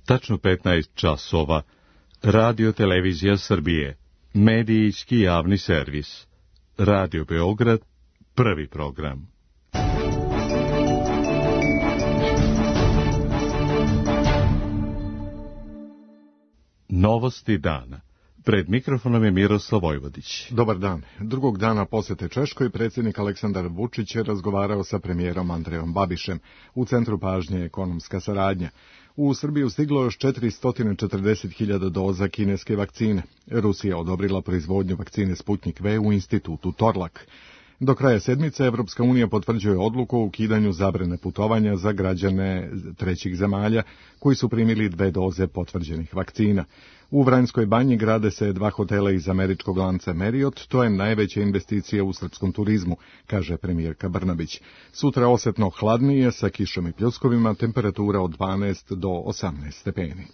tačno 15 časova, Radio Televizija Srbije, medijski javni servis, Radio Beograd, prvi program. Novosti dana. Pred mikrofonom je Miroslav Vojvodić. Dobar dan. Drugog dana posete Češkoj predsjednik Aleksandar Vučić je razgovarao sa premijerom Andrejom Babišem. U centru pažnje je ekonomska saradnja. U Srbiju stiglo još 440.000 doza kineske vakcine. Rusija odobrila proizvodnju vakcine Sputnik V u institutu Torlak. Do kraja sedmice Evropska unija potvrđuje odluku o ukidanju zabrane putovanja za građane trećih zemalja koji su primili 2 doze potvrđenih vakcina. U Vranjskoj banji grade se 2 hotela iz američkog lanca Marriott, to je najveća investicija u srpskom turizmu, kaže premijerka Brnabić. Sutra osetno hladnije sa kišom i pljuskovima, temperatura od 12 do 18 stepeni.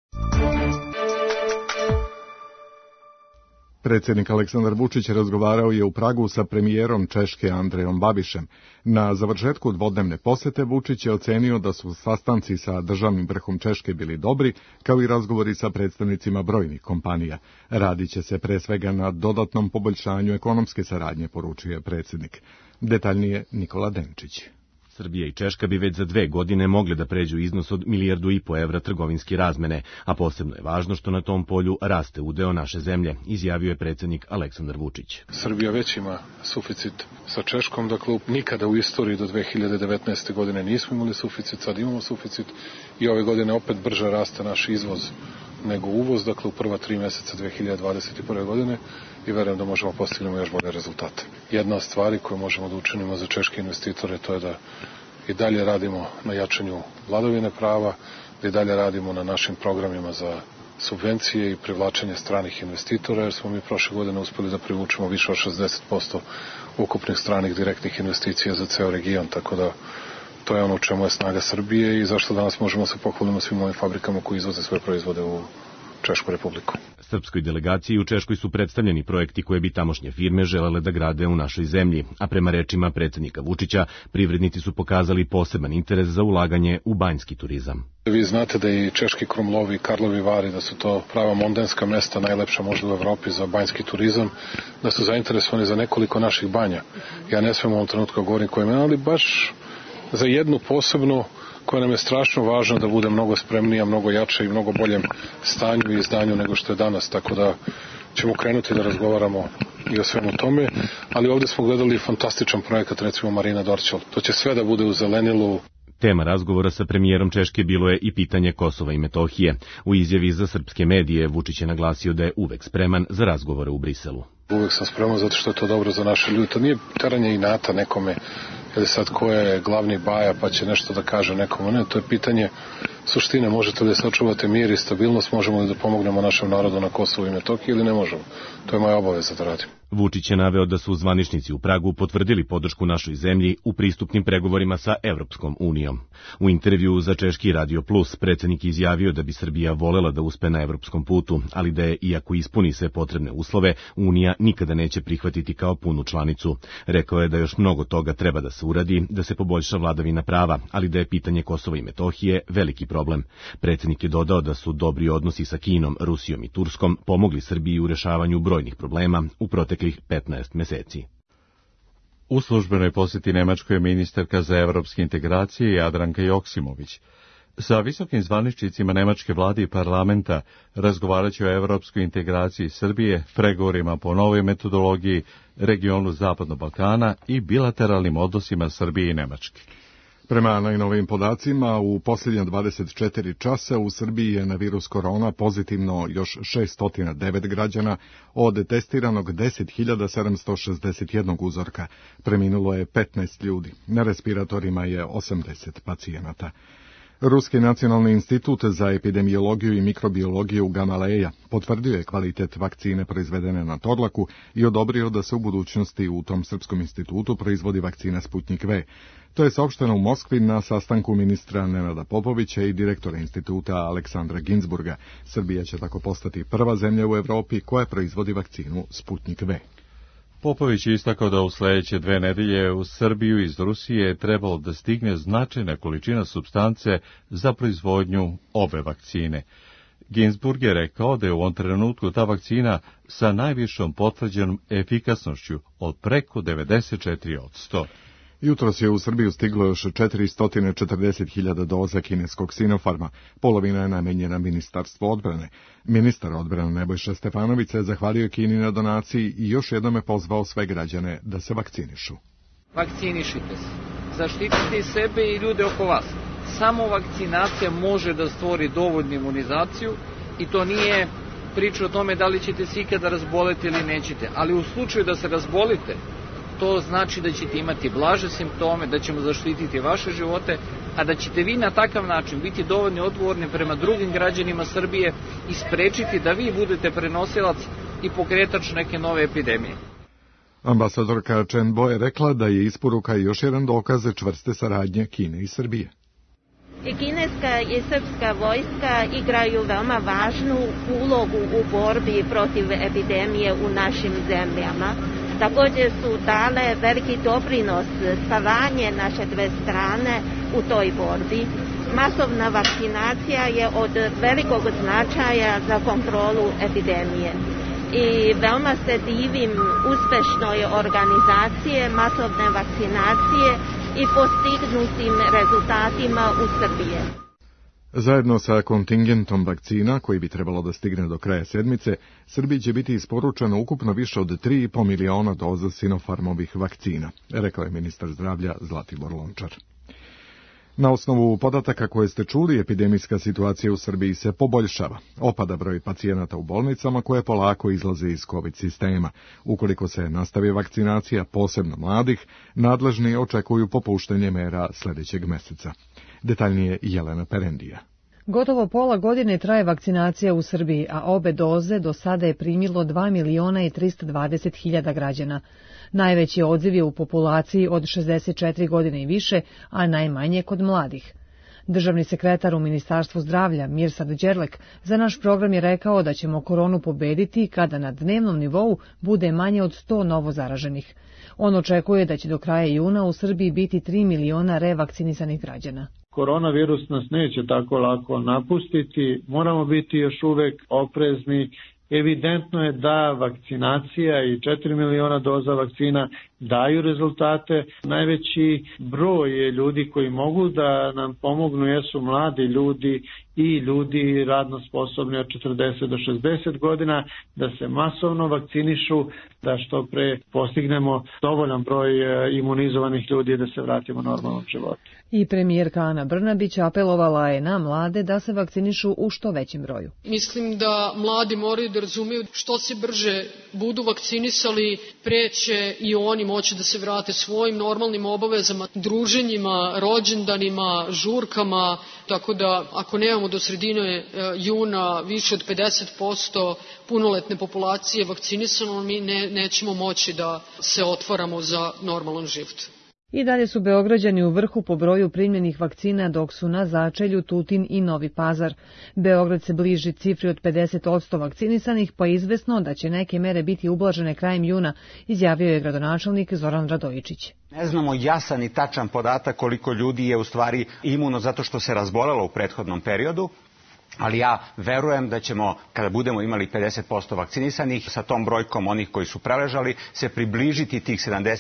Predsjednik Aleksandar Vučić razgovarao je u Pragu sa premijerom Češke Andrejom Babišem. Na završetku dvodnevne posete Vučić je ocenio da su sastanci sa državnim vrhom Češke bili dobri, kao i razgovori sa predstavnicima brojnih kompanija. Radit će se pre svega na dodatnom poboljšanju ekonomske saradnje, poručuje predsjednik. Detaljnije Nikola Denčić. Srbija i Češka bi već za 2 godine mogle da pređu iznos od 1,5 milijardu evra trgovinske razmene, a posebno je važno što na tom polju raste udeo naše zemlje, izjavio je predsjednik Aleksandar Vučić. Srbija već ima suficit sa Češkom, dakle nikada u istoriji do 2019. godine nismo imali suficit, sad imamo suficit i ove godine opet brže raste naš izvoz nego uvoz, dakle u prva 3 mjeseca 2021. godine i verujem da možemo postignemo još bolje rezultate. Jedna od stvari koje možemo da učinimo za češke investitore to je da i dalje radimo na jačanju vladavine prava, da i dalje radimo na našim programima za subvencije i privlačenje stranih investitora, jer smo mi prošle godine uspeli da privučemo više od 60% ukupnih stranih direktnih investicija za ceo region, tako da to je ono u čemu je snaga Srbije i zašto danas možemo se pohvaliti svim ovim fabrikama koji izvoze svoje proizvode u Češku republiku. Srpskoj delegaciji u Češkoj su predstavljeni projekti koje bi tamošnje firme želele da grade u našoj zemlji, a prema rečima predsjednika Vučića, privrednici su pokazali poseban interes za ulaganje u banjski turizam. Vi znate da i Češki Krumlovi i Karlovi Vari, da su to prava mondenska mesta, najlepša možda u Evropi za banjski turizam, da su zainteresovani za nekoliko naših banja. Ja ne smijem u ovom trenutku govorim koje imena, ali baš za jednu posebnu koja nam je strašno važno da bude mnogo spremnija, mnogo jača i mnogo boljem stanju i izdanju nego što je danas, tako da ćemo krenuti da razgovaramo i o svemu tome, ali ovdje smo gledali fantastičan projekat, recimo Marina Dorćol. To će sve da bude u zelenilu. Tema razgovora sa premijerom Češke bilo je i pitanje Kosova i Metohije. U izjavi za srpske medije Vučić je naglasio da je uvek spreman za razgovore u Briselu. Uvek sam spreman zato što je to dobro za naše ljude. To nije teranje inata nekome, ili sad ko je glavni baja pa će nešto da kaže nekome. Ne, to je pitanje suštine. Možete li da sačuvate mir i stabilnost, možemo li da pomognemo našem narodu na Kosovu i Metohiji ili ne možemo. To je moja obaveza da radim. Vučić je naveo da su zvaničnici u Pragu potvrdili podršku našoj zemlji u pristupnim pregovorima sa Evropskom unijom. U intervjuu za Češki Radio Plus predsjednik izjavio da bi Srbija volela da uspe na evropskom putu, ali da je, iako ispuni sve potrebne uslove, Unija nikada neće prihvatiti kao punu članicu. Rekao je da još mnogo toga treba da se uradi, da se poboljša vladavina prava, ali da je pitanje Kosova i Metohije veliki problem. Predsjednik je dodao da su dobri odnosi sa Kinom, Rusijom i Turskom pomogli Srbiji u rešavanju brojnih problema u proteklih 15 meseci. U službenoj posjeti Nemačkoj je ministarka za evropske integracije Jadranka Joksimović. Sa visokim zvaničnicima nemačke vlade i parlamenta razgovarat će o evropskoj integraciji Srbije, pregovorima po novoj metodologiji, regionu Zapadnog Balkana i bilateralnim odnosima Srbije i Nemačke. Prema najnovijim podacima, u posljednje 24 časa u Srbiji je na virus korona pozitivno još 609 građana od testiranog 10.761 uzorka. Preminulo je 15 ljudi. Na respiratorima je 80 pacijenata. Ruski nacionalni institut za epidemiologiju i mikrobiologiju Gamaleja potvrdio je kvalitet vakcine proizvedene na Torlaku i odobrio da se u budućnosti u tom srpskom institutu proizvodi vakcina Sputnik V. To je saopšteno u Moskvi na sastanku ministra Nenada Popovića i direktora instituta Aleksandra Ginzburga. Srbija će tako postati prva zemlja u Evropi koja proizvodi vakcinu Sputnik V. Popović je istakao da u sljedeće 2 nedelje u Srbiju iz Rusije je trebalo da stigne značajna količina supstance za proizvodnju obe vakcine. Ginsburg je rekao da je u ovom trenutku ta vakcina sa najvišom potvrđenom efikasnošću od preko 94%. Jutros je u Srbiju stiglo još 440.000 doza kineskog Sinofarma. Polovina je namenjena Ministarstvu odbrane. Ministar odbrane Nebojša Stefanović se zahvalio Kini na donaciji i još jednom je pozvao sve građane da se vakcinišu. Vakcinišite se. Zaštitite i sebe i ljude oko vas. Samo vakcinacija može da stvori dovoljnu imunizaciju i to nije priča o tome da li ćete se ikada razboleti ili nećete. Ali u slučaju da se razbolite, to znači da ćete imati blaže simptome, da ćemo zaštititi vaše živote, a da ćete vi na takav način biti dovoljno odgovorni prema drugim građanima Srbije i sprečiti da vi budete prenosilac i pokretač neke nove epidemije. Ambasadorka Chen Bo je rekla da je isporuka još jedan dokaz čvrste saradnje Kine i Srbije. I kineska i srpska vojska igraju veoma važnu ulogu u borbi protiv epidemije u našim zemljama. Također su dale veliki doprinos saradnje naše dve strane u toj borbi. Masovna vakcinacija je od velikog značaja za kontrolu epidemije. I veoma se divim uspešnoj organizacije masovne vakcinacije i postignutim rezultatima u Srbiji. Zajedno sa kontingentom vakcina, koji bi trebalo da stigne do kraja sedmice, Srbiji će biti isporučeno ukupno više od 3,5 miliona doza Sinofarmovih vakcina, rekao je ministar zdravlja Zlatibor Lončar. Na osnovu podataka koje ste čuli, epidemijska situacija u Srbiji se poboljšava. Opada broj pacijenata u bolnicama koje polako izlaze iz COVID sistema. Ukoliko se nastavi vakcinacija, posebno mladih, nadležni očekuju popuštanje mera sljedećeg meseca. Detaljnije Jelena Perendija. Gotovo pola godine traje vakcinacija u Srbiji, a obe doze do sada je primilo 2.320.000 građana. Najveći odziv je u populaciji od 64 godine i više, a najmanje kod mladih. Državni sekretar u Ministarstvu zdravlja Mirsad Đerlek za naš program je rekao da ćemo koronu pobediti kada na dnevnom nivou bude manje od 100 novo zaraženih. On očekuje da će do kraja juna u Srbiji biti 3 miliona revakcinisanih građana. Koronavirus nas neće tako lako napustiti, moramo biti još uvek oprezni. Evidentno je da vakcinacija i 4 miliona doza vakcina daju rezultate. Najveći broj ljudi koji mogu da nam pomognu jesu mladi ljudi i ljudi radno sposobni od 40 do 60 godina, da se masovno vakcinišu, da što pre postignemo dovoljan broj imunizovanih ljudi da se vratimo normalnom životu. I premijerka Ana Brnabić apelovala je na mlade da se vakcinišu u što većem broju. Mislim da mladi moraju da razumiju što se brže budu vakcinisali, pre će i oni moći da se vrate svojim normalnim obavezama, druženjima, rođendanima, žurkama, tako da ako nemamo do sredine juna više od 50% punoletne populacije vakcinisano, mi nećemo moći da se otvaramo za normalan život. I dalje su Beograđani u vrhu po broju primljenih vakcina, dok su na začelju Tutin i Novi Pazar. Beograd se bliži cifri od 50% vakcinisanih, pa je izvesno da će neke mere biti ublažene krajem juna, izjavio je gradonačelnik Zoran Radojičić. Ne znamo jasan i tačan podatak koliko ljudi je u stvari imuno zato što se razbolelo u prethodnom periodu. Ali ja verujem da ćemo, kada budemo imali 50% vakcinisanih, sa tom brojkom onih koji su preležali, se približiti tih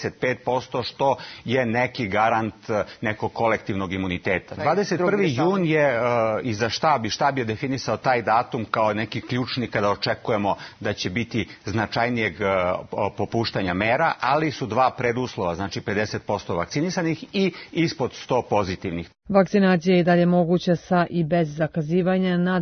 75%, što je neki garant nekog kolektivnog imuniteta. 21. jun je i za štab je definisao taj datum kao neki ključni kada očekujemo da će biti značajnijeg popuštanja mera, ali su dva preduslova, znači 50% vakcinisanih i ispod 100 pozitivnih. Vakcinacija je i dalje moguća sa i bez zakazivanja na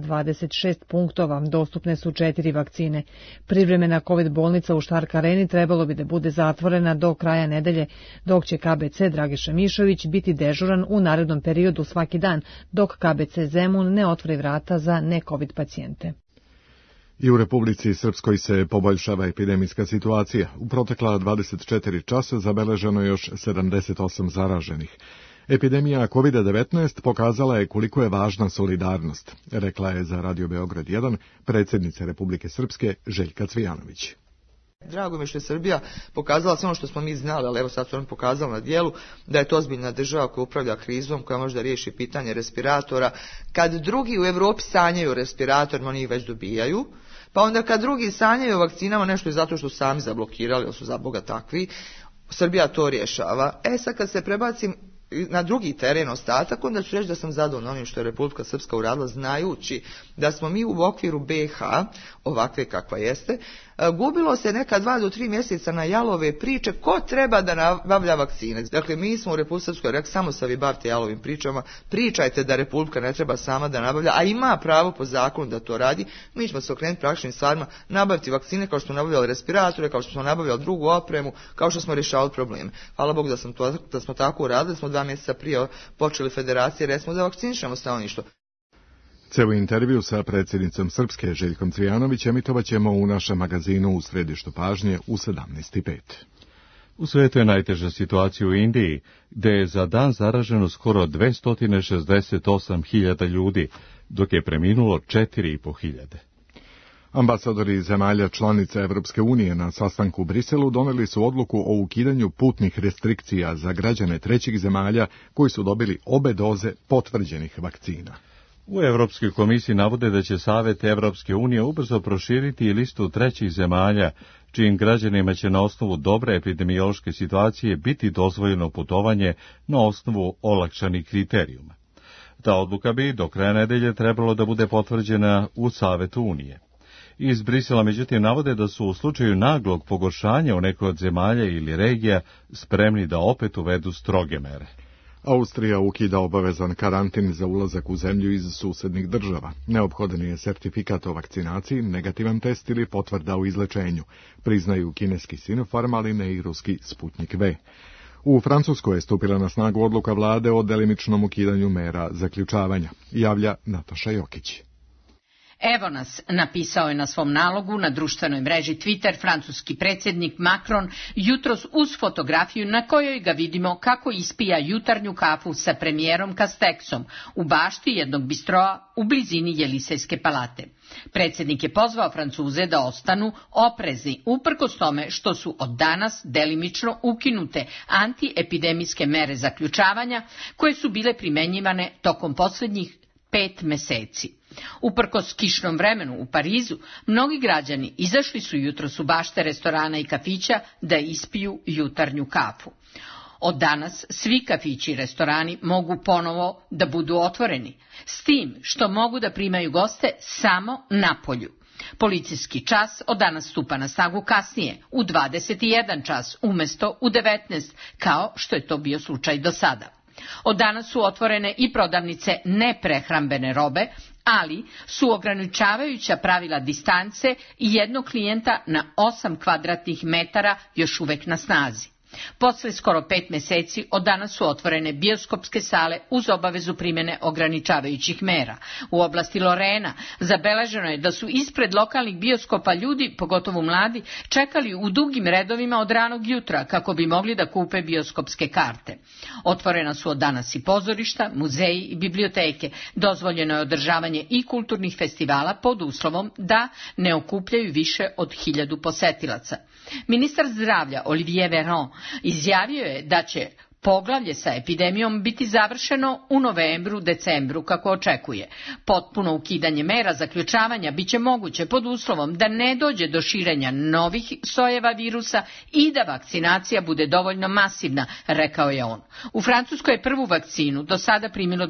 226 punktova. Dostupne su 4 vakcine. Privremena COVID bolnica u Štark Areni trebalo bi da bude zatvorena do kraja nedelje, dok će KBC Dragiša Mišović biti dežuran u narednom periodu svaki dan, dok KBC Zemun ne otvori vrata za ne-COVID pacijente. I u Republici Srpskoj se poboljšava epidemijska situacija. U protekla 24 časa zabeleženo još 78 zaraženih. Epidemija COVID-19 pokazala je koliko je važna solidarnost, rekla je za Radio Beograd 1 predsjednica Republike Srpske Željka Cvijanović. Drago mi što je Srbija pokazala sve ono što smo mi znali, ali evo sad su oni pokazali na djelu da je to ozbiljna država koja upravlja krizom, koja može da riješi pitanje respiratora. Kad drugi u Europi sanjaju o respiratorima, oni ih već dobijaju. Pa onda kad drugi sanjaju o vakcinama, nešto je zato što su sami zablokirali, ili su za Boga takvi, Srbija to rješava. Sad kad se prebacim na drugi teren ostatak, onda ću reći da sam zadovoljna onim što je Republika Srpska uradila, znajući da smo mi u okviru BiH, ovakve kakva jeste, gubilo se neka 2 do 3 mjeseca na jalove priče ko treba da nabavlja vakcine. Dakle, mi smo u Republici Srpskoj rekli, samo se vi bavite jalovim pričama, pričajte da Republika ne treba sama da nabavlja, a ima pravo po zakonu da to radi. Mi ćemo se okrenuti praktičnim stvarima, nabaviti vakcine kao što smo nabavljali respiratore, kao što smo nabavljali drugu opremu, kao što smo rješavali probleme. Hvala Bogu da smo tako uradili, smo 2 mjeseca prije počeli federacije, recimo da vakcinišemo stanovništvo. Celu intervju sa predsjednicom Srpske Željkom Cvijanović emitovat ćemo u našem magazinu U središtu pažnje u 17:05. U svijetu je najteža situacija u Indiji, gdje je za dan zaraženo skoro 268.000 ljudi, dok je preminulo 4.500. Ambasadori zemalja članica Evropske unije na sastanku u Briselu doneli su odluku o ukidanju putnih restrikcija za građane trećih zemalja koji su dobili obe doze potvrđenih vakcina. U Europskoj komisiji navode da će Savet Evropske unije ubrzo proširiti listu trećih zemalja, čijim građanima će na osnovu dobre epidemiološke situacije biti dozvoljeno putovanje na osnovu olakšanih kriterijuma. Ta odluka bi do kraja nedelje trebalo da bude potvrđena u Savetu Unije. Iz Brisela međutim navode da su u slučaju naglog pogoršanja u nekoj od zemalja ili regija spremni da opet uvedu stroge mere. Austrija ukida obavezan karantin za ulazak u zemlju iz susednih država. Neophodan je sertifikat o vakcinaciji, negativan test ili potvrda o izlečenju, priznaju kineski Sinopharm, ali ne i ruski Sputnik V. U Francuskoj je stupila na snagu odluka vlade o delimičnom ukidanju mera zaključavanja, javlja Nataša Jokić. Evo nas, napisao je na svom nalogu na društvenoj mreži Twitter francuski predsjednik Macron jutros uz fotografiju na kojoj ga vidimo kako ispija jutarnju kafu sa premijerom Castexom u bašti jednog bistroa u blizini Jelisejske palate. Predsjednik je pozvao Francuze da ostanu oprezni, uprkos tome što su od danas delimično ukinute antiepidemijske mere zaključavanja koje su bile primjenjivane tokom posljednjih 5 mjeseci. Uprkos kišnom vremenu u Parizu, mnogi građani izašli su jutros u bašte restorana i kafića da ispiju jutarnju kafu. Od danas svi kafići i restorani mogu ponovo da budu otvoreni, s tim što mogu da primaju goste samo napolju. Policijski čas od danas stupa na snagu kasnije, u 21 čas umjesto u 19, kao što je to bio slučaj do sada. Od danas su otvorene i prodavnice neprehrambene robe, ali su ograničavajuća pravila distance i jednog klijenta na 8 kvadratnih metara još uvek na snazi. Posle skoro 5 mjeseci od danas su otvorene bioskopske sale uz obavezu primjene ograničavajućih mera. U oblasti Lorena zabeleženo je da su ispred lokalnih bioskopa ljudi, pogotovo mladi, čekali u dugim redovima od ranog jutra kako bi mogli da kupe bioskopske karte. Otvorena su od danas i pozorišta, muzeji i biblioteke. Dozvoljeno je održavanje i kulturnih festivala pod uslovom da ne okupljaju više od 1000 posetilaca. Ministar zdravlja Olivier Véran izjavio je da će poglavlje sa epidemijom biti završeno u novembru-decembru kako očekuje. Potpuno ukidanje mera zaključavanja biće moguće pod uslovom da ne dođe do širenja novih sojeva virusa i da vakcinacija bude dovoljno masivna, rekao je on. U Francuskoj je prvu vakcinu do sada primilo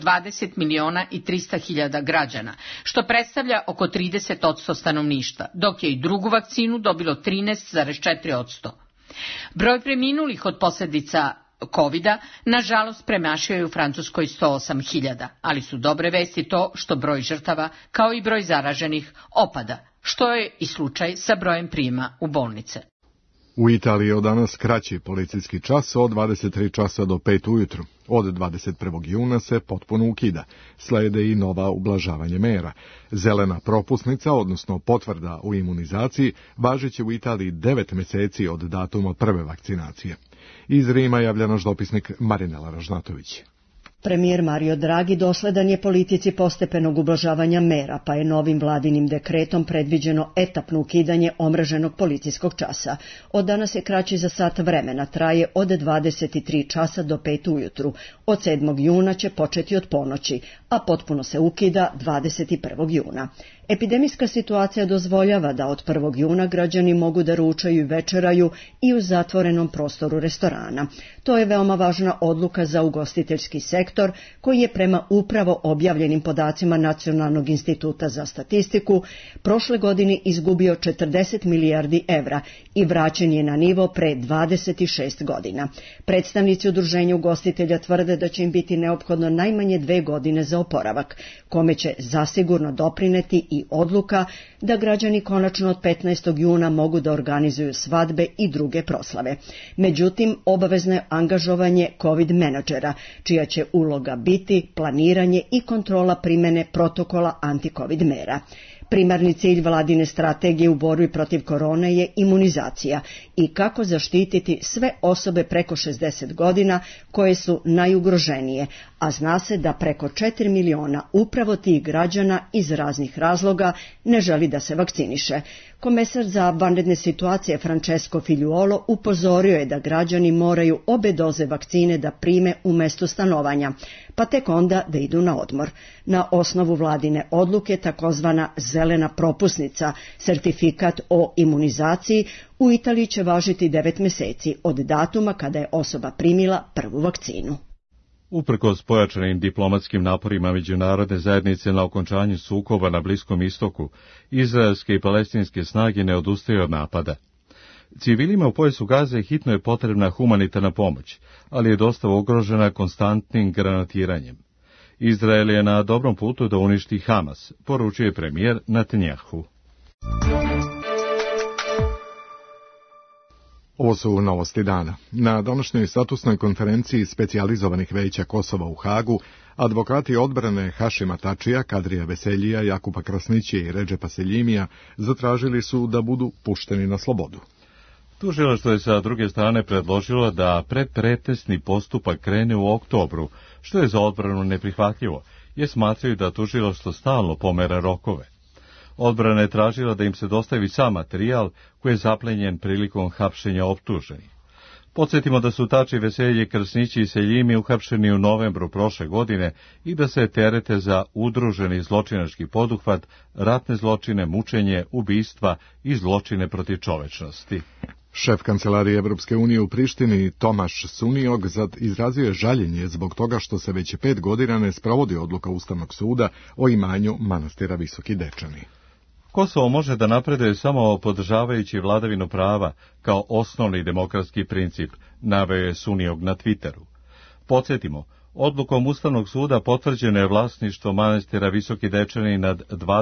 20.300.000 građana, što predstavlja oko 30% stanovništva, dok je i drugu vakcinu dobilo 13,4%. Broj preminulih od posljedica Covida, nažalost, premašio je u Francuskoj 108.000, ali su dobre vesti to što broj žrtava, kao i broj zaraženih, opada, što je i slučaj sa brojem prijema u bolnice. U Italiji je od danas kraći policijski čas od 23 časa do 5 ujutru. Od 21. juna se potpuno ukida. Slede i nova ublažavanje mera. Zelena propusnica, odnosno potvrda o imunizaciji, važeće u Italiji 9 mjeseci od datuma prve vakcinacije. Iz Rima javlja naš dopisnik Marinela Ražnatović. Premijer Mario Draghi dosledan je politici postepenog ublažavanja mera, pa je novim vladinim dekretom predviđeno etapno ukidanje omraženog policijskog časa. Od danas je kraći za sat vremena, traje od 23 časa do 5 ujutru. Od 7. juna će početi od ponoći, a potpuno se ukida 21. juna. Epidemijska situacija dozvoljava da od 1. juna građani mogu da ručaju i večeraju i u zatvorenom prostoru restorana. To je veoma važna odluka za ugostiteljski sektor, koji je prema upravo objavljenim podacima Nacionalnog instituta za statistiku prošle godine izgubio 40 milijardi evra i vraćen je na nivo pre 26 godina. Predstavnici udruženja ugostitelja tvrde da će im biti neophodno najmanje 2 godine za oporavak, kome će zasigurno doprineti i odluka da građani konačno od 15. juna mogu da organizuju svadbe i druge proslave. Međutim, obavezno je angažovanje COVID menadžera, čija će uloga biti planiranje i kontrola primene protokola anti-COVID mera. Primarni cilj vladine strategije u borbi protiv korone je imunizacija i kako zaštititi sve osobe preko 60 godina koje su najugroženije, a zna se da preko 4 miliona upravo tih građana iz raznih razloga ne želi da se vakciniše. Komesar za vanredne situacije Francesco Figliuolo upozorio je da građani moraju obe doze vakcine da prime u mestu stanovanja, pa tek onda da idu na odmor. Na osnovu vladine odluke, takozvana zelena propusnica, sertifikat o imunizaciji, u Italiji će važiti 9 meseci od datuma kada je osoba primila prvu vakcinu. Uprkos pojačanim diplomatskim naporima međunarodne zajednice na okončanju sukoba na Bliskom istoku, izraelske i palestinske snage ne odustaju od napada. Civilima u pojasu Gaze hitno je potrebna humanitarna pomoć, ali je dosta ugrožena konstantnim granatiranjem. Izrael je na dobrom putu da uništi Hamas, poručuje premijer Netanjahu. Ovo su novosti dana. Na današnjoj statusnoj konferenciji specijalizovanih veća Kosova u Hagu, advokati odbrane Hašima Tačija, Kadrija Veseljija, Jakupa Krasnićija i Redžepa Seljimija zatražili su da budu pušteni na slobodu. Tužilaštvo je sa druge strane predložilo da predpretesni postupak krene u oktobru, što je za odbranu neprihvatljivo, jer smatraju da tužilaštvo stalno pomera rokove. Odbrana je tražila da im se dostavi sam materijal koji je zaplenjen prilikom hapšenja optuženih. Podsjetimo da su Tači, Veselje, Krasnići i Seljimi uhapšeni u novembru prošle godine i da se terete za udruženi zločinački poduhvat, ratne zločine, mučenje, ubistva i zločine protiv čovečnosti. Šef kancelarije Evropske unije u Prištini, Tomaš Suniog, izrazio je žaljenje zbog toga što se već 5 godina ne sprovodi odluka Ustavnog suda o imanju manastira Visoki Dečani. Kosovo može da napreduje samo podržavajući vladavinu prava kao osnovni demokratski princip, naveo je Suniog na Twitteru. Podsjetimo, odlukom Ustavnog suda potvrđeno je vlasništvo manastira Visoki Dečani nad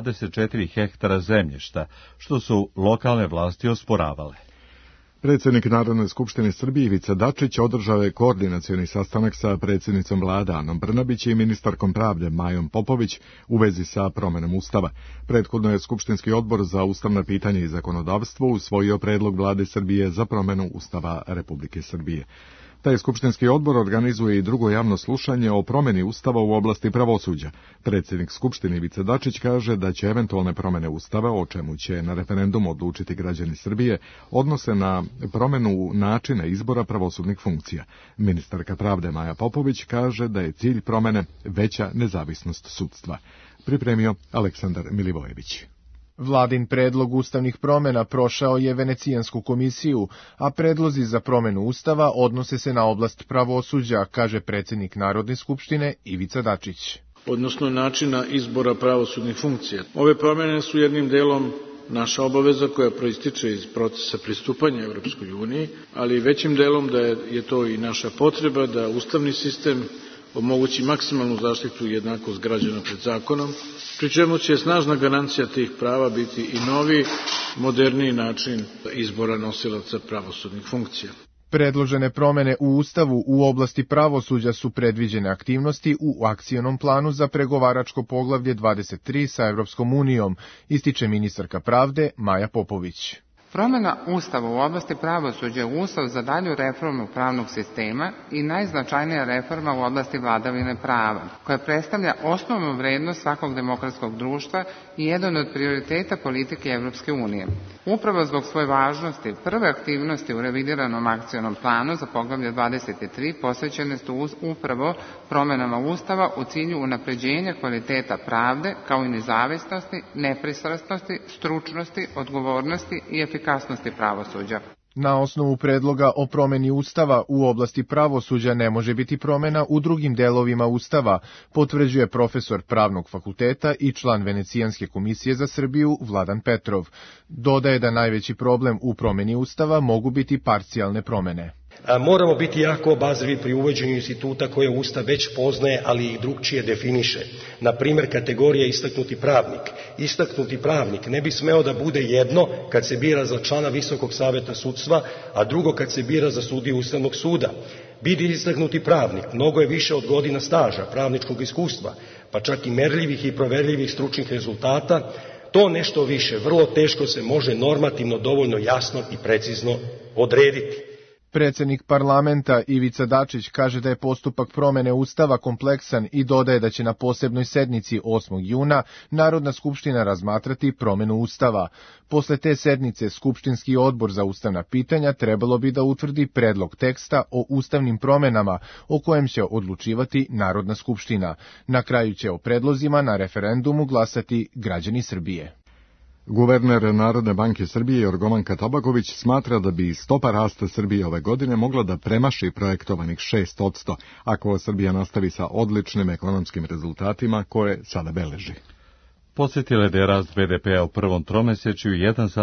24 hektara zemljišta, što su lokalne vlasti osporavale. Predsjednik Narodne skupštine Srbije Ivica Dačić održao je koordinacioni sastanak sa predsjednicom vlade Anom Brnabić i ministarkom pravde Majom Popović u vezi sa promenom Ustava. Prethodno je Skupštinski odbor za ustavna pitanja i zakonodavstvo usvojio predlog vlade Srbije za promenu Ustava Republike Srbije. Taj skupštinski odbor organizuje i drugo javno slušanje o promjeni Ustava u oblasti pravosuđa. Predsjednik Skupštine Ivica Dačić kaže da će eventualne promjene Ustava, o čemu će na referendumu odlučiti građani Srbije, odnose na promjenu načina izbora pravosudnih funkcija. Ministarka pravde Maja Popović kaže da je cilj promjene veća nezavisnost sudstva. Pripremio Aleksandar Milivojević. Vladin predlog ustavnih promjena prošao je Venecijansku komisiju, a predlozi za promjenu Ustava odnose se na oblast pravosuđa, kaže predsjednik Narodne skupštine Ivica Dačić. Odnosno načina izbora pravosudnih funkcija. Ove promjene su jednim delom naša obaveza koja proističe iz procesa pristupanja Evropskoj uniji, ali većim delom da je to i naša potreba da ustavni sistem omogući maksimalnu zaštitu i jednakost građana pred zakonom, pri čemu će snažna garancija tih prava biti i novi, moderniji način izbora nosilaca pravosudnih funkcija. Predložene promjene u Ustavu u oblasti pravosuđa su predviđene aktivnosti u akcionom planu za pregovaračko poglavlje 23 sa Evropskom unijom, ističe ministarka pravde Maja Popović. Promjena Ustava u oblasti pravosuđa je uslov za dalju reformu pravnog sistema i najznačajnija reforma u oblasti vladavine prava, koja predstavlja osnovnu vrednost svakog demokratskog društva i jedan od prioriteta politike Evropske unije. Upravo zbog svoje važnosti, prve aktivnosti u revidiranom akcionom planu za poglavlje 23 posvećene su upravo promjenama Ustava u cilju unapređenja kvaliteta pravde, kao i nezavisnosti, nepristrasnosti, stručnosti, odgovornosti i efikasnosti pravosuđa. Na osnovu predloga o promeni Ustava u oblasti pravosuđa ne može biti promena u drugim delovima Ustava, potvrđuje profesor Pravnog fakulteta i član Venecijanske komisije za Srbiju Vladan Petrov. Dodaje da najveći problem u promeni Ustava mogu biti parcijalne promene. Moramo biti jako obazrivi pri uvođenju instituta koje Ustav već poznaje, ali i drugčije definiše. Na primjer, kategorija istaknuti pravnik. Istaknuti pravnik ne bi smeo da bude jedno kad se bira za člana Visokog saveta sudstva, a drugo kad se bira za sudiju Ustavnog suda. Biti istaknuti pravnik mnogo je više od godina staža, pravničkog iskustva, pa čak i merljivih i proverljivih stručnih rezultata. To nešto više vrlo teško se može normativno dovoljno jasno i precizno odrediti. Predsednik parlamenta Ivica Dačić kaže da je postupak promene Ustava kompleksan i dodaje da će na posebnoj sednici 8. juna Narodna skupština razmatrati promenu Ustava. Posle te sednice Skupštinski odbor za ustavna pitanja trebalo bi da utvrdi predlog teksta o ustavnim promenama o kojem će odlučivati Narodna skupština. Na kraju će o predlozima na referendumu glasati građani Srbije. Guverner Narodne banke Srbije Jorgovanka Tabaković smatra da bi stopa rasta Srbije ove godine mogla da premaši projektovanih 6%, ako Srbija nastavi sa odličnim ekonomskim rezultatima koje sada beleži. Podsjetila je da je rast BDP-a u prvom tromesečju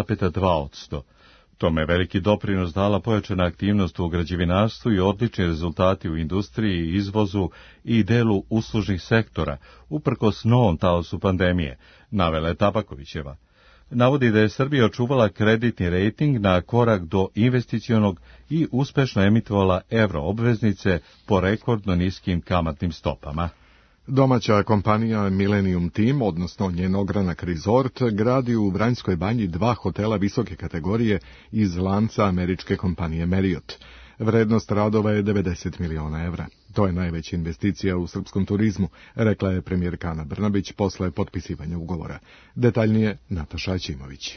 1,2%. Tome je veliki doprinos dala pojačana aktivnost u građevinarstvu i odlični rezultati u industriji, izvozu i delu uslužnih sektora, uprkos novom taosu pandemije, navela je Tabakovićeva. Navodi da je Srbija očuvala kreditni rejting na korak do investicionog i uspešno emitovala evroobveznice po rekordno niskim kamatnim stopama. Domaća kompanija Millennium Team, odnosno njen ogranak Resort, gradi u Vranjskoj banji 2 hotela visoke kategorije iz lanca američke kompanije Marriott. Vrednost radova je 90 miliona evra. To je najveća investicija u srpskom turizmu, rekla je premijerka Ana Brnabić posle potpisivanja ugovora. Detaljnije Nataša Ćimović.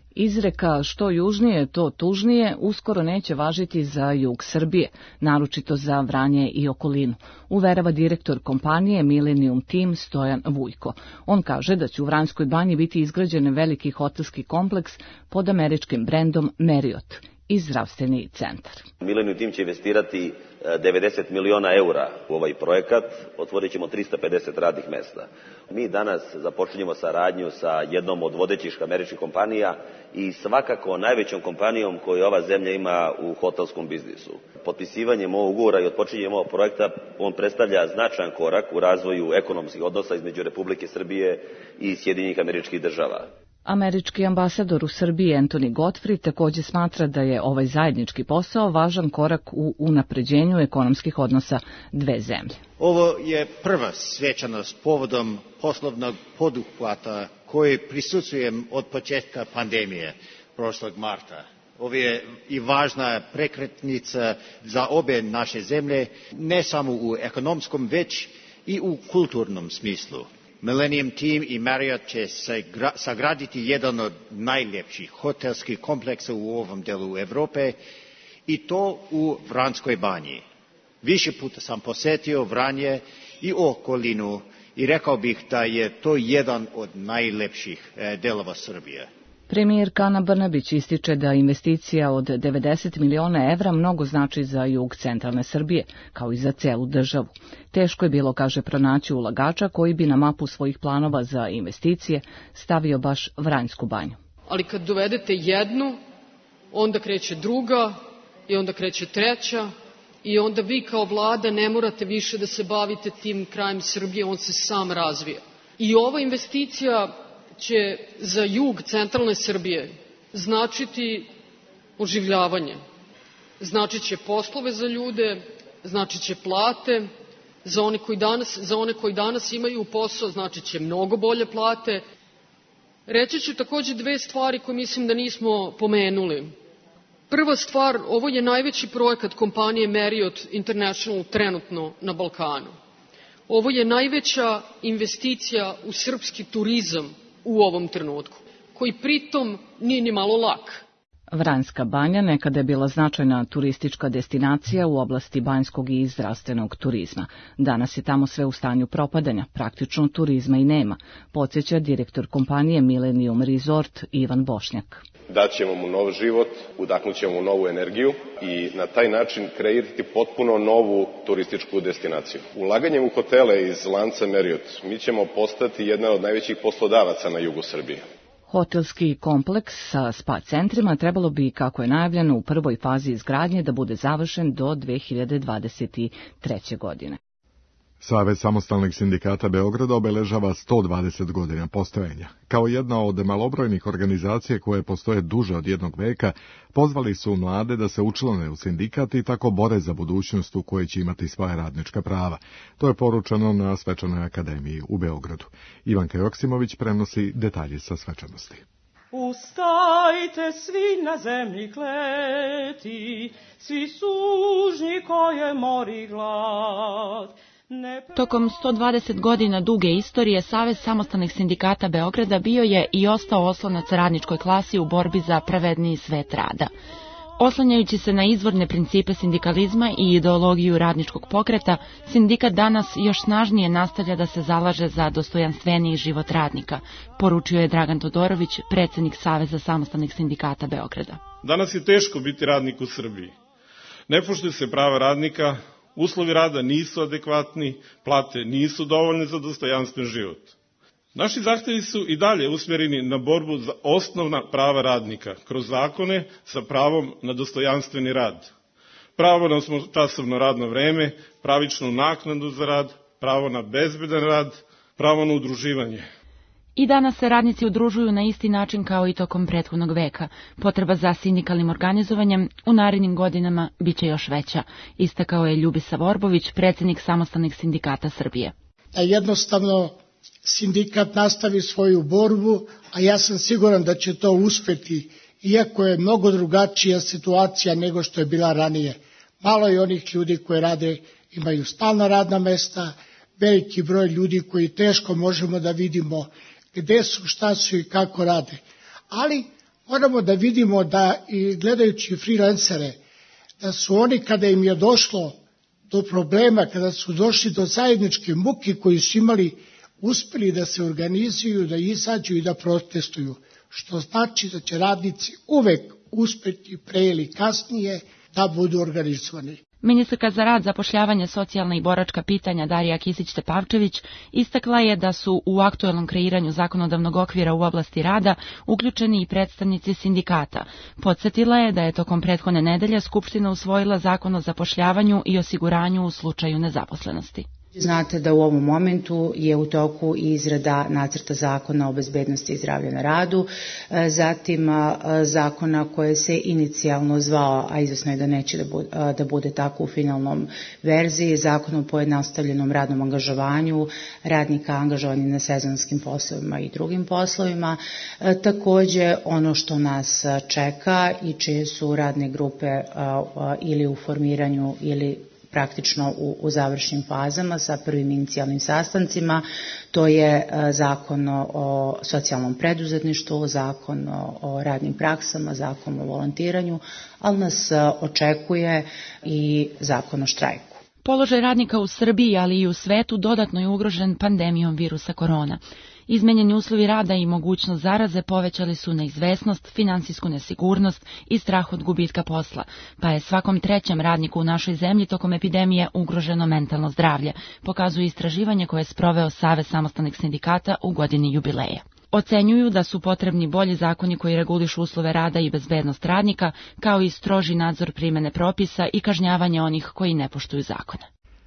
Izreka što južnije, to tužnije uskoro neće važiti za jug Srbije, naročito za Vranje i okolinu, uverava direktor kompanije Millennium Team Stojan Vujko. On kaže da će u Vranjskoj banji biti izgrađen veliki hotelski kompleks pod američkim brendom Marriott i zdravstveni centar. Millennium Team će investirati 90 miliona eura u ovaj projekat, otvorit ćemo 350 radnih mesta. Mi danas započinjemo saradnju sa jednom od vodećih američkih kompanija i svakako najvećom kompanijom koju ova zemlja ima u hotelskom biznisu. Potpisivanjem ovog ugovora i otpočinjem ovog projekta, on predstavlja značajan korak u razvoju ekonomskih odnosa između Republike Srbije i Sjedinjenih Američkih Država. Američki ambasador u Srbiji Anthony Godfrey također smatra da je ovaj zajednički posao važan korak u unapređenju ekonomskih odnosa dve zemlje. Ovo je prva svečanost povodom poslovnog poduhvata koji prisustvujem od početka pandemije prošlog marta. Ovo je i važna prekretnica za obe naše zemlje, ne samo u ekonomskom, već i u kulturnom smislu. Millennium Team i Marriott će sagraditi jedan od najljepših hotelskih kompleksa u ovom delu Evrope i to u Vranjskoj banji. Više puta sam posetio Vranje i okolinu i rekao bih da je to jedan od najlepših delova Srbije. Premijerka Ana Brnabić ističe da investicija od 90 miliona evra mnogo znači za jug centralne Srbije, kao i za celu državu. Teško je bilo, kaže, pronaći ulagača koji bi na mapu svojih planova za investicije stavio baš Vranjsku banju. Ali kad dovedete jednu, onda kreće druga i onda kreće treća i onda vi kao vlada ne morate više da se bavite tim krajem Srbije, on se sam razvija. I ova investicija će za jug centralne Srbije značiti oživljavanje. Značit će poslove za ljude, značit će plate, za one koji danas imaju posao značit će mnogo bolje plate Reći ću takođe dve stvari koje mislim da nismo pomenuli. Prva stvar, ovo je najveći projekat kompanije Marriott International trenutno na Balkanu. Ovo je najveća investicija u srpski turizam u ovom trenutku, koji pritom nije ni malo lak. Vranjska banja nekada je bila značajna turistička destinacija u oblasti banjskog i zdravstvenog turizma. Danas je tamo sve u stanju propadanja, praktično turizma i nema, podsjeća direktor kompanije Millennium Resort Ivan Bošnjak. Daćemo mu nov život, udahnućemo mu novu energiju i na taj način kreirati potpuno novu turističku destinaciju. Ulaganjem u hotele iz lanca Marriott mi ćemo postati jedna od najvećih poslodavaca na jugu Srbije. Hotelski kompleks sa spa centrima trebalo bi, kako je najavljeno, u prvoj fazi izgradnje da bude završen do 2023. godine. Savez samostalnih sindikata Beograda obeležava 120 godina postojanja. Kao jedna od malobrojnih organizacija koje postoje duže od jednog veka, pozvali su mlade da se učlane u sindikat i tako bore za budućnost u kojoj će imati svoja radnička prava. To je poručeno na Svečanoj akademiji u Beogradu. Ivanka Joksimović prenosi detalje sa svečanosti. Ustajte svi na zemlji kleti, svi sužnji koje mori glad. Tokom 120 godina duge istorije Savez samostalnih sindikata Beograda bio je i ostao oslonac radničkoj klasi u borbi za pravedniji svet rada. Oslanjajući se na izvorne principe sindikalizma i ideologiju radničkog pokreta, sindikat danas još snažnije nastavlja da se zalaže za dostojanstveniji život radnika, poručio je Dragan Todorović, predsjednik Saveza samostalnih sindikata Beograda. Danas je teško biti radnik u Srbiji. Ne poštuju se prava radnika, uslovi rada nisu adekvatni, plate nisu dovoljne za dostojanstven život. Naši zahtevi su i dalje usmjereni na borbu za osnovna prava radnika, kroz zakone sa pravom na dostojanstveni rad. Pravo na osmočasovno radno vreme, pravičnu naknadu za rad, pravo na bezbedan rad, pravo na udruživanje. I danas se radnici udružuju na isti način kao i tokom prethodnog veka. Potreba za sindikalnim organizovanjem u narednim godinama biće još veća, istakao je Ljubisav Orbović, predsjednik samostalnih sindikata Srbije. Jednostavno sindikat nastavi svoju borbu, a ja sam siguran da će to uspeti, iako je mnogo drugačija situacija nego što je bila ranije. Malo je onih ljudi koji rade, imaju stalna radna mesta, veliki broj ljudi koji teško možemo da vidimo gde su, šta su i kako rade. Ali moramo da vidimo da i gledajući freelancere, da su oni kada im je došlo do problema, kada su došli do zajedničke muke koji su imali, uspeli da se organizuju, da izađu i da protestuju, što znači da će radnici uvek uspeti pre ili kasnije da budu organizovani. Ministarka za rad, zapošljavanje, socijalna i boračka pitanja Darija Kisić-Tepavčević istakla je da su u aktuelnom kreiranju zakonodavnog okvira u oblasti rada uključeni i predstavnici sindikata. Podsjetila je da je tokom prethodne nedelje Skupština usvojila zakon o zapošljavanju i osiguranju u slučaju nezaposlenosti. Znate da u ovom momentu je u toku izrada nacrta zakona o bezbednosti i zdravlju na radu, zatim zakona koje se inicijalno zvao, a izvesno je da neće da bude tako u finalnom verziji, zakon o pojednostavljenom radnom angažovanju radnika angažovanih na sezonskim poslovima i drugim poslovima. Takođe ono što nas čeka i čije su radne grupe ili u formiranju ili praktično u završnim fazama sa prvim inicijalnim sastancima, to je zakon o socijalnom preduzetništvu, zakon o radnim praksama, zakon o volontiranju, ali nas očekuje i zakon o štrajku. Položaj radnika u Srbiji, ali i u svetu dodatno je ugrožen pandemijom virusa korona. Izmenjeni uslovi rada i mogućnost zaraze povećali su neizvesnost, finansijsku nesigurnost i strah od gubitka posla, pa je svakom trećem radniku u našoj zemlji tokom epidemije ugroženo mentalno zdravlje, pokazuje istraživanje koje je sproveo Savez samostalnih sindikata u godini jubileja. Ocenjuju da su potrebni bolji zakoni koji regulišu uslove rada i bezbednost radnika, kao i stroži nadzor primene propisa i kažnjavanje onih koji ne poštuju zakone.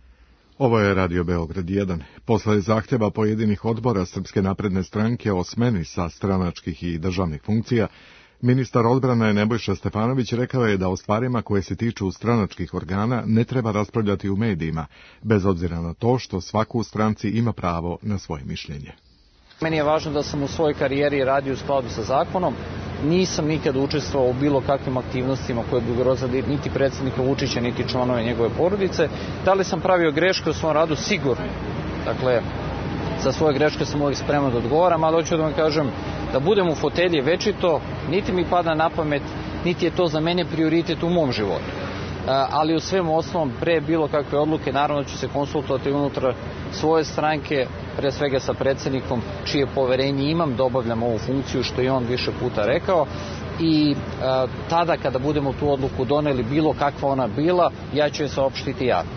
Ovo je Radio Beograd 1. Posle zahtjeva pojedinih odbora Srpske napredne stranke o smeni sa stranačkih i državnih funkcija, ministar odbrane Nebojša Stefanović rekao je da o stvarima koje se tiču stranačkih organa ne treba raspravljati u medijima, bez obzira na to što svaku u stranci ima pravo na svoje mišljenje. Meni je važno da sam u svojoj karijeri radio u skladu sa zakonom. Nisam nikad učestvovao u bilo kakvim aktivnostima koje bi ugrozili niti predsjednika Vučića, niti članove njegove porodice. Da li sam pravio greške u svom radu? Sigurno. Dakle, za svoje greške sam uvijek spreman da odgovaram, ali hoću da vam kažem da budem u fotelji večito, niti mi pada na pamet, niti je to za mene prioritet u mom životu. Ali u svemu osnovom, pre bilo kakve odluke, naravno ću se konsultovati unutar svoje stranke, pre svega sa predsjednikom čije poverenje imam da obavljam ovu funkciju, što je on više puta rekao, i tada kada budemo tu odluku doneli, bilo kakva ona bila, ja ću je saopštiti javno.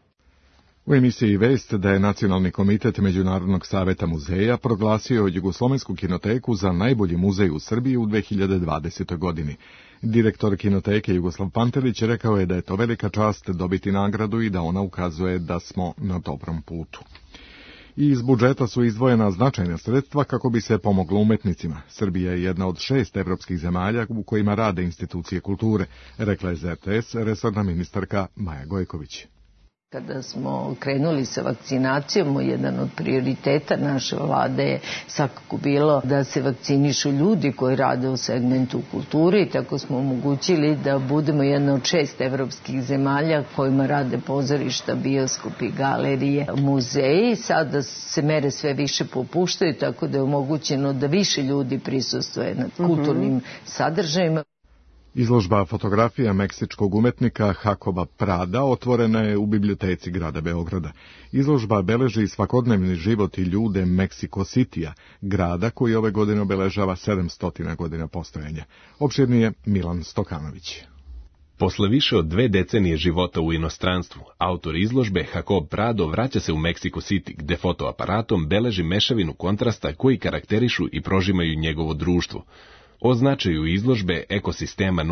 U emisiji Vest da je Nacionalni komitet Međunarodnog saveta muzeja proglasio Jugoslovensku kinoteku za najbolji muzej u Srbiji u 2020. godini. Direktor kinoteke Jugoslav Pantelić rekao je da je to velika čast dobiti nagradu i da ona ukazuje da smo na dobrom putu. I iz budžeta su izdvojena značajna sredstva kako bi se pomoglo umetnicima. Srbija je jedna od 6 evropskih zemalja u kojima rade institucije kulture, rekla je za RTS resorna ministarka Maja Gojković. Kada smo krenuli sa vakcinacijom, jedan od prioriteta naše vlade je svakako bilo da se vakcinišu ljudi koji rade u segmentu kulture i tako smo omogućili da budemo jedna od 6 evropskih zemalja kojima rade pozorišta, bioskopi, galerije, muzeji. Sada se mere sve više popuštaju, tako da je omogućeno da više ljudi prisustvuje na kulturnim sadržajima. Izložba fotografija meksičkog umetnika Jacoba Prada otvorena je u biblioteci grada Beograda. Izložba beleži svakodnevni život i ljude Mexico Citya, grada koji ove godine obeležava 700 godina postojanja. Opširnije Milan Stokanović. Posle više od 2 decenije života u inostranstvu, autor izložbe Jacob Prado vraća se u Mexico City, gde fotoaparatom beleži mešavinu kontrasta koji karakterišu i prožimaju njegovo društvo. O značaju izložbe ekosistema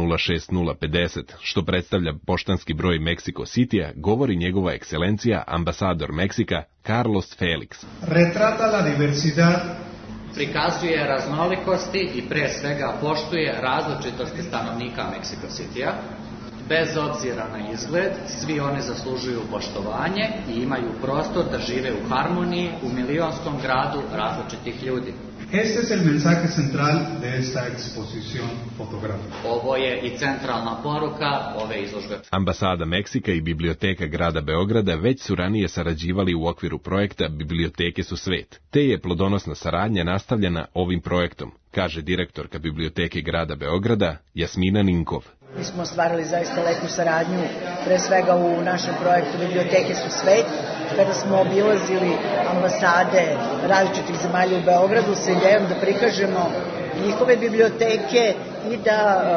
06050, što predstavlja poštanski broj Mexico Citya, govori njegova ekscelencija, ambasador Meksika, Carlos Felix. Retrata la diversidad. Prikazuje raznolikosti i pre svega poštuje različitosti stanovnika Mexico Citya. Bez obzira na izgled, svi oni zaslužuju poštovanje i imaju prostor da žive u harmoniji u milionskom gradu različitih ljudi. Este es el mensaje central de esta exposición fotográfica. Ovo je i centralna poruka ove izložbe. Ambasada Meksika i Biblioteka grada Beograda već su ranije sarađivali u okviru projekta Biblioteke su svet, te je plodonosna saradnja nastavljena ovim projektom, kaže direktorka Biblioteke grada Beograda Jasmina Ninkov. Mi smo ostvarili zaista lepu saradnju, pre svega u našem projektu Biblioteke su svet, kada smo obilazili ambasade različitih zemalja u Beogradu sa idejom da prikažemo njihove biblioteke i da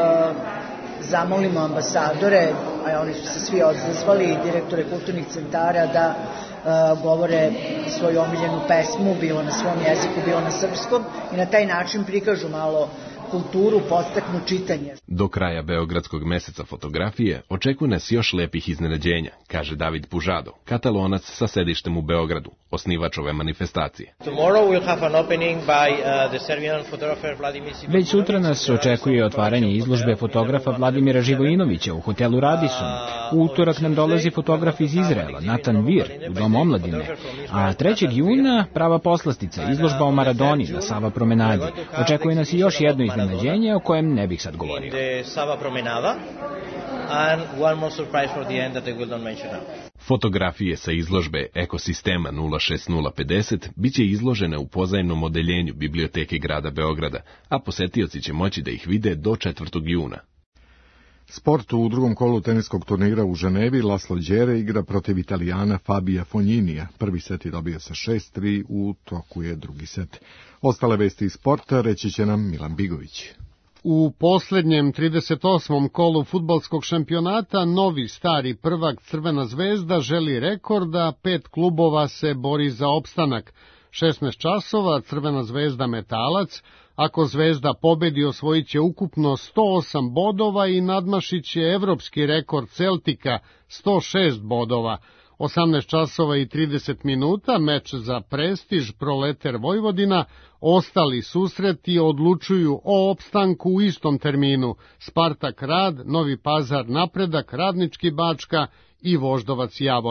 zamolimo ambasadore, a oni su se svi odzvali, direktore kulturnih centara, da govore svoju omiljenu pesmu, bilo na svom jeziku, bilo na srpskom, i na taj način prikažu malo kulturu, podstaknu čitanje. Do kraja Beogradskog meseca fotografije očekuje nas još lepih iznenađenja, kaže David Pužado, katalonac sa sedištem u Beogradu, osnivač ove manifestacije. Već sutra nas očekuje otvaranje izložbe fotografa Vladimira Živojinovića u hotelu Radisson. U utorak nam dolazi fotograf iz Izraela, Natan Vir, u Dom omladine. A 3. juna prava poslastica, izložba o Maradoni na Sava promenadi. Očekuje nas i još jedno iznenađenje o kojem ne bih sad govorio. Fotografije sa izložbe ekosistema 06050 biće izložene u pozajemnom odeljenju Biblioteke grada Beograda, a posetioci će moći da ih vide do 4. juna. Sport u drugom kolu teniskog turnira u Ženevi Laslo Đere igra protiv Italijana Fabija Fogninija. Prvi set je dobio sa 6-3, u toku je drugi set. Ostale vesti iz sporta reći će nam Milan Bigović. U posljednjem 38. kolu fudbalskog šampionata novi stari prvak Crvena zvezda želi rekorda, 5 klubova se bori za opstanak. 16 časova Crvena zvezda Metalac, ako Zvezda pobedi osvojit će ukupno 108 bodova i nadmašit će evropski rekord Celtika 106 bodova. 18 časova i 30 minuta, meč za prestiž Proleter Vojvodina, ostali susreti odlučuju o opstanku u istom terminu, Spartak Rad, Novi Pazar Napredak, Radnički Bačka i Voždovac Javor.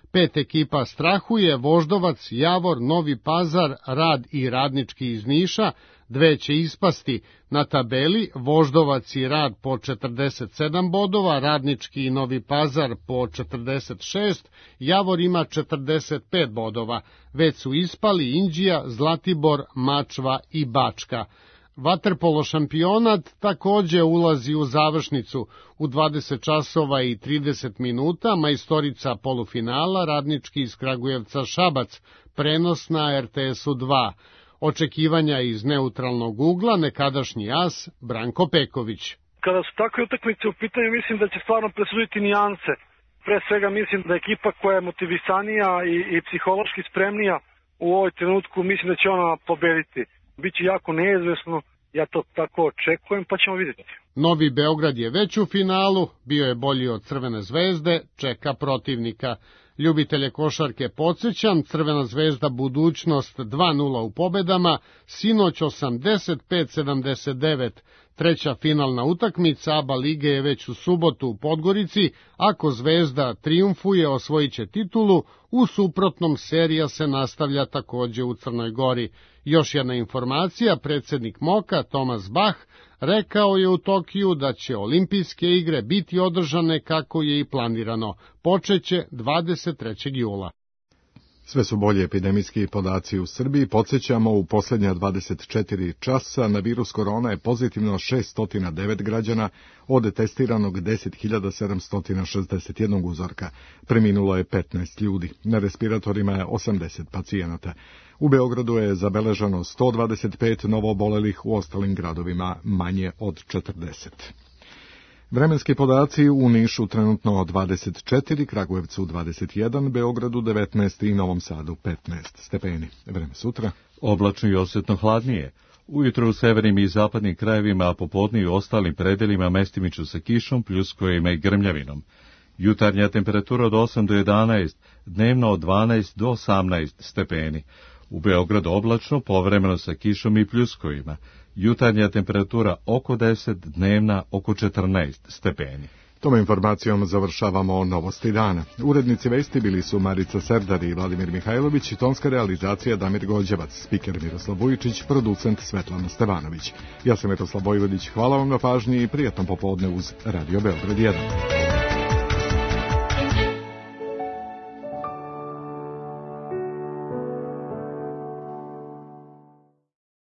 5 ekipa strahuje, Voždovac, Javor, Novi Pazar, Rad i Radnički iz Niša, 2 će ispasti. Na tabeli Voždovac i Rad po 47 bodova, Radnički i Novi Pazar po 46, Javor ima 45 bodova. Već su ispali Inđija, Zlatibor, Mačva i Bačka. Vaterpolo šampionat takođe ulazi u završnicu. U 20 časova i 30 minuta majstorica polufinala Radnički iz Kragujevca Šabac, prenos na RTS-u 2. Očekivanja iz neutralnog ugla nekadašnji as Branko Peković. Kada su takve utakmice u pitanju, mislim da će stvarno presuditi nijanse. Pre svega mislim da ekipa koja je motivisanija i psihološki spremnija u ovoj trenutku, mislim da će ona pobediti. Biće jako neizvesno, ja to tako očekujem, pa ćemo vidjeti. Novi Beograd je već u finalu, bio je bolji od Crvene zvezde, čeka protivnika. Ljubitelje košarke podsjećam, Crvena zvezda Budućnost 2:0 u pobedama, sinoć 85-79. Treća finalna utakmica ABA lige je već u subotu u Podgorici. Ako Zvezda trijumfuje, osvojiće titulu, u suprotnom serija se nastavlja takođe u Crnoj Gori. Još jedna informacija, predsjednik MOKA Tomas Bach rekao je u Tokiju da će olimpijske igre biti održane kako je i planirano. Počeće 23. jula. Sve su bolji epidemijski podaci u Srbiji. Podsjećamo, u posljednja 24 časa na virus korona je pozitivno 609 građana od testiranog 10.761 uzorka. Preminulo je 15 ljudi. Na respiratorima je 80 pacijenata. U Beogradu je zabeleženo 125 novoobolelih, u ostalim gradovima manje od 40. Vremenski podaci: u Nišu trenutno 24, Kragujevcu 21, Beogradu 19 i Novom Sadu 15 stepeni. Vreme sutra. Oblačno i osjetno hladnije. Ujutro u severnim i zapadnim krajevima, a popodne i u ostalim predelima mestimično sa kišom, pljuskojima i grmljavinom. Jutarnja temperatura od 8 do 11, dnevno od 12 do 18 stepeni. U Beogradu oblačno, povremeno sa kišom i pljuskovima. Jutarnja temperatura oko 10, dnevna oko 14 stepeni. Tom informacijom završavamo novosti dana. Urednici vesti bili su Marica Serdar i Vladimir Mihajlović, tonska realizacija Damir Gođevac, spiker Miroslav Vujičić, producent Svetlana Stevanović. Ja sam Miroslav Vojvodić, hvala vam na pažnji i prijatno popodne uz Radio Beograd 1.